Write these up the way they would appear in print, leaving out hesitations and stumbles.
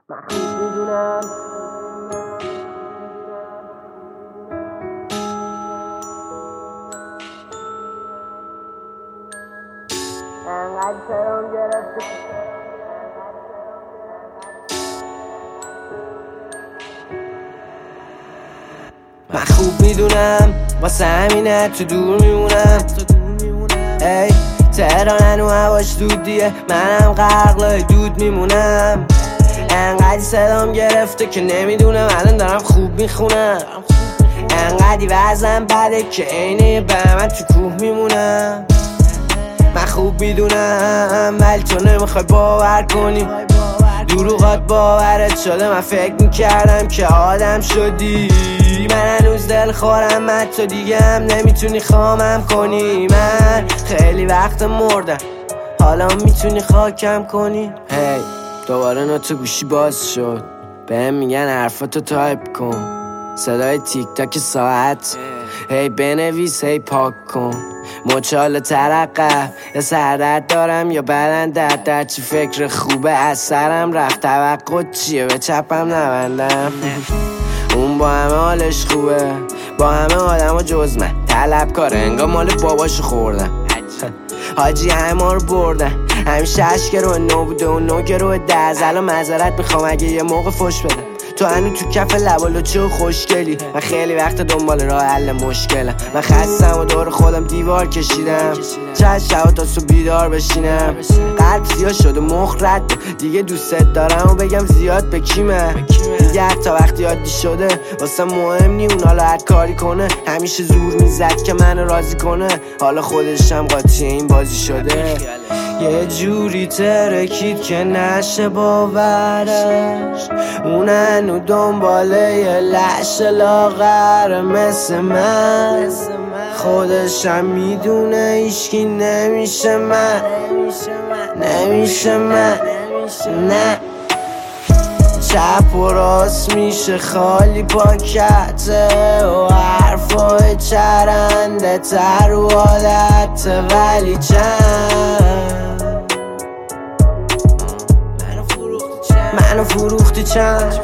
من خوب میدونم انقدر سرم گرفته من خوب میدونم واسه همینه تو دور میمونم ای تهران هنو هواش دودیه منم غرق دود میمونم انقدر صدام گرفته که نمیدونم الان دارم خوب میخونم انقدی وزنم بده که عینه به من تو کوه میمونم من خوب میدونم ولی تو نمیخوای باور کنی دروغات باورت شده من فکر میکردم که آدم شدی من هنوز دل خورم من تو دیگه هم نمیتونی خامم کنی من خیلی وقت مردم حالا میتونی خاکم کنی هی دوباره نوت گوشی باز شد بهم میگن حرفاتو تایپ کن صدای تیک تاک ساعت هی بنویس هی پاک کن مچال ترقب یا سردرد دارم یا بدن در چی فکر خوبه از سرم رفت توقع چیه به چپم نبندم اون با همه حالش خوبه با همه آدم و جز من طلبکاره انگار مال باباشو خوردم حاجی همه ما رو بردن همیشه عشق رو نو بوده و نو که رو دز الان معذرت میخوام اگه یه موقع فش بدم تو هنو تو کف لبالو چه خوشگلی من خیلی وقت دنبال راه حل مشکلم من خستم و دور خودم دیوار کشیدم چند شب تا صبح بیدار بشینم قلب سیاه شده مخ رد دیگه دوستت دارم و بگم زیاد به کیمه دیگه حتی وقتی عادی شده واسه مهم نی اون حالا هر کاری کنه همیشه زور میزد که منو راضی کنه حالا خودش هم قاطی این بازی شده یه جوری ترکید که نشه باورش اون هنو دنباله یه لحش لاغر مثل من خودشم میدونه ایشکی نمیشه من نه چپ و راست میشه خالی پاکته و حرفای چرنده تر و عادت ولی منو فروختی چند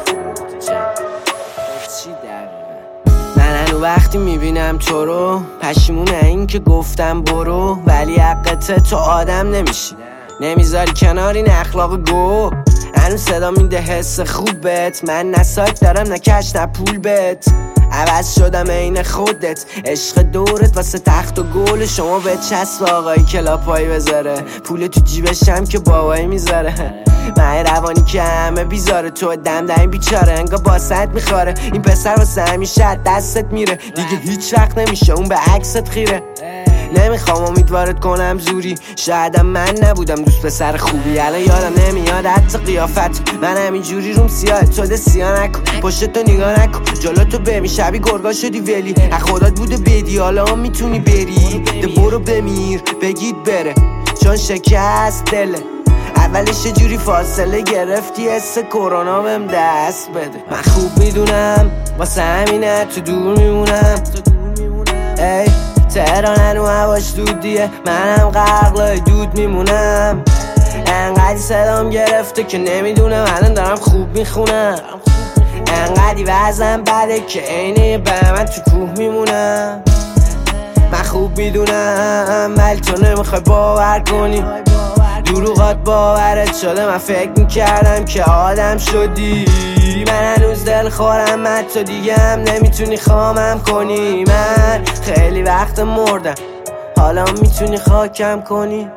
من هنو وقتی میبینم تو رو پشیمونه این که گفتم برو ولی حقته تو آدم نمیشی نمیذاری کنار این اخلاق گو هنو صدا میده حس خوبت من نه سایت دارم نه کش نه پول بت عوض شدم عین خودت عشق دورت واسه تخت و گل شما به چسب آقایی کلاپایی بذاره پول تو جیبشم که بابایی میذاره من روانی که همه بیزاره تو دم در این بیچاره انگار باست میخواره این پسر واسه همیشه دستت میره دیگه هیچ وقت نمیشه اون به عکست خیره نمیخوام امیدوارت کنم زوری شایدم من نبودم دوست پسر خوبی الان یادم نمیاد حتی قیافت من همینجوری روم سیاه تو ده سیاه نکن پشتتو نگاه نکن جلوتو بمی شبی گرگا شدی ولی از خودت بوده بدی حالا هم میتونی بری ده برو بمیر بگید بره چون شکست دله اولش جوری فاصله گرفتی حس کرونا بهم دست بده من خوب میدونم واسه همینه تو دور میمونم ای تهران هنو هواش دودیه منم غرق دود میمونم انقدی صدام گرفته که نمیدونم الان دارم خوب میخونم انقدی وزنم بده که عینه به من تو کوه میمونم من خوب میدونم ولی تو نمیخوای باور کنی دروغات باورت شده من فکر میکردم که آدم شدی من هنوز دل خورم من تو دیگه هم نمیتونی خامم کنی من خیلی وقت مردم حالا میتونی خاکم کنی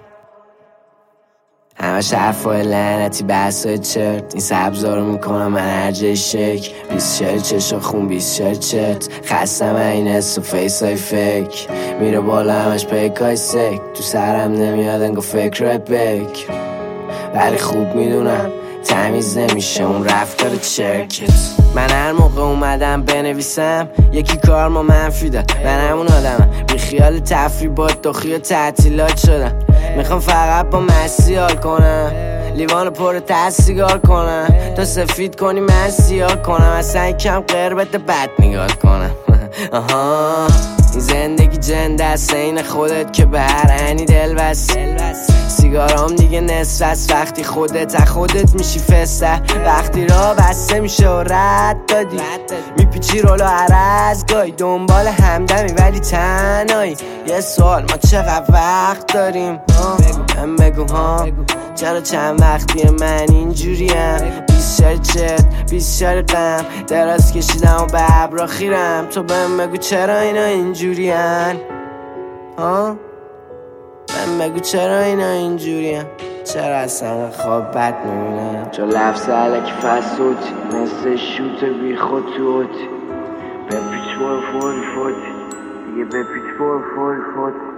همش حرفای لعنتی بحثای چرت این سبزا رو میکنم من هر جای شک 20 شهر چشا خون 20 شهر چت خستم این حس و فیسای فک میره بالا همش پیکای سک تو سرم نمیاد انگار فکرهای بک ولی خوب میدونم تمیز نمیشه اون رفتار چرکت من هر موقع اومدم بنویسم یکی کار ما منفی داد من همون آدمم بی خیال تفریح با دخی و تعطیلات شدم میخوام فقط با مسی حال کنم لیوانو پر ته سیگار کنم تا سفید کنی من سیاه کنم اصلا کم قربت بد نگاه کنم این زندگی جنده است این خودت که به هر عنی دل بست سیگارام دیگه نصف است وقتی خودت میشی فسته. وقتی راه بسته میشه و رد دادی میپیچی رولو عرض گای دنبال همدمی ولی تنهایی. یه سوال ما چقدر وقت داریم؟ بگو ها چرا چند وقتی من اینجوریم؟ 20 غم دراز کشیدم و به ابرا خیرم. تو بهم بگو چرا اینا اینجورین؟ من بگو چرا اینا اینجوریم؟ چرا اصلا خواب بد میبینم؟ چون لفظ علکی فسوتی مثل شوت بی خود تو اوتی. بپیچ فور دیگه بپیچ فور